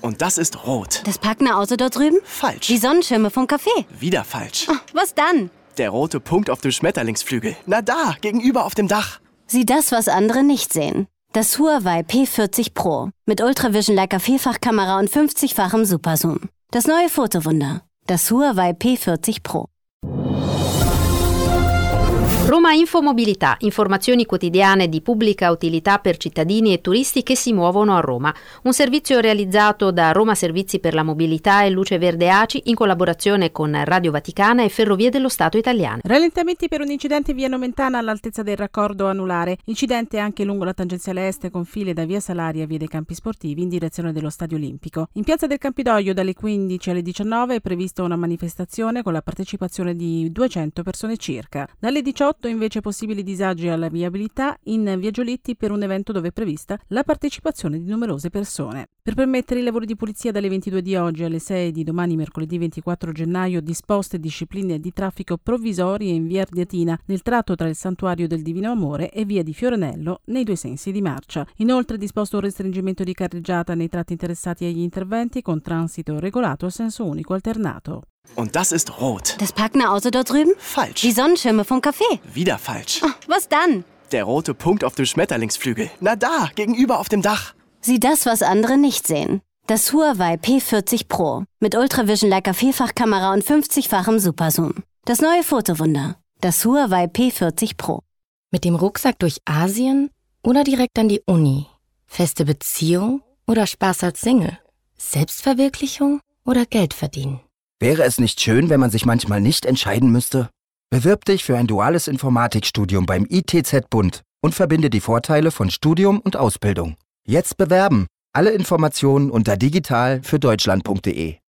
Und das ist rot. Das parkende Auto dort drüben? Falsch. Die Sonnenschirme vom Café? Wieder falsch. Oh, was dann? Der rote Punkt auf dem Schmetterlingsflügel. Na da, gegenüber auf dem Dach. Sieh das, was andere nicht sehen. Das Huawei P40 Pro. Mit Ultravision Leica Vielfachkamera und 50-fachem Superzoom. Das neue Fotowunder. Das Huawei P40 Pro. Roma Infomobilità, informazioni quotidiane di pubblica utilità per cittadini e turisti che si muovono a Roma. Un servizio realizzato da Roma Servizi per la Mobilità e Luce Verde ACI in collaborazione con Radio Vaticana e Ferrovie dello Stato italiane. Rallentamenti per un incidente in via Nomentana all'altezza del raccordo anulare. Incidente anche lungo la tangenziale est con file da via Salaria a via dei Campi Sportivi in direzione dello Stadio Olimpico. In piazza del Campidoglio dalle 15 alle 19 è prevista una manifestazione con la partecipazione di 200 persone circa. Dalle 18 invece possibili disagi alla viabilità in via Giolitti per un evento dove è prevista la partecipazione di numerose persone. Per permettere i lavori di pulizia dalle 22 di oggi alle 6 di domani mercoledì 24 gennaio disposte discipline di traffico provvisorie in via Ardiatina nel tratto tra il Santuario del Divino Amore e via di Fioranello nei due sensi di marcia. Inoltre è disposto un restringimento di carreggiata nei tratti interessati agli interventi con transito regolato a senso unico alternato. Und das ist rot. Das parkende Auto dort drüben? Falsch. Die Sonnenschirme vom Café? Wieder falsch. Oh, was dann? Der rote Punkt auf dem Schmetterlingsflügel. Na da, gegenüber auf dem Dach. Sieh das, was andere nicht sehen. Das Huawei P40 Pro. Mit Ultravision Leica Vielfachkamera und 50-fachem Superzoom. Das neue Fotowunder. Das Huawei P40 Pro. Mit dem Rucksack durch Asien oder direkt an die Uni? Feste Beziehung oder Spaß als Single? Selbstverwirklichung oder Geld verdienen? Wäre es nicht schön, wenn man sich manchmal nicht entscheiden müsste? Bewirb dich für ein duales Informatikstudium beim ITZ Bund und verbinde die Vorteile von Studium und Ausbildung. Jetzt bewerben! Alle Informationen unter digital-für-deutschland.de.